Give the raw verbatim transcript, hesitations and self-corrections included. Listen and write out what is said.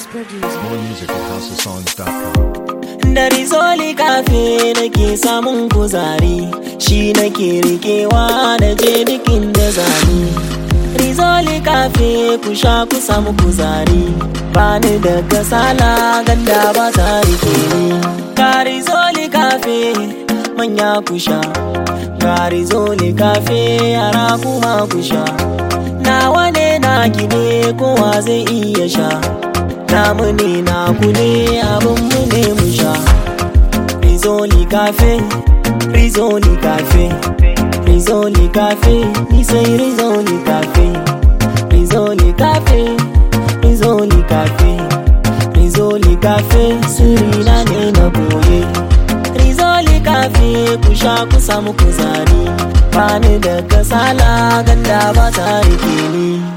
producer. More music at house of songs dot com. Da Rizoli Cafe nake samun kuzari, shi nake rikewa da je bikin da zani. Rizoli Cafe ku sha ku samu kuzari, bani da kasala ganda ba ta rike ni. Ga Rizoli Cafe manya ku sha, ga Rizoli Cafe yara kuma ku sha. Nawa ne naki ne kowa zai iya sha, namu ne naku ne abin mu ne mu sha. Rizoli Cafe, Rizoli Cafe, Rizoli Cafe, ni sai Rizoli Cafe. Rizoli Cafe, Rizoli Cafe, Rizoli Cafe, sirina ne na boye. Rizoli Cafe ku sha ku samu kuzari, bani da kasala ganda ba ta rike ni.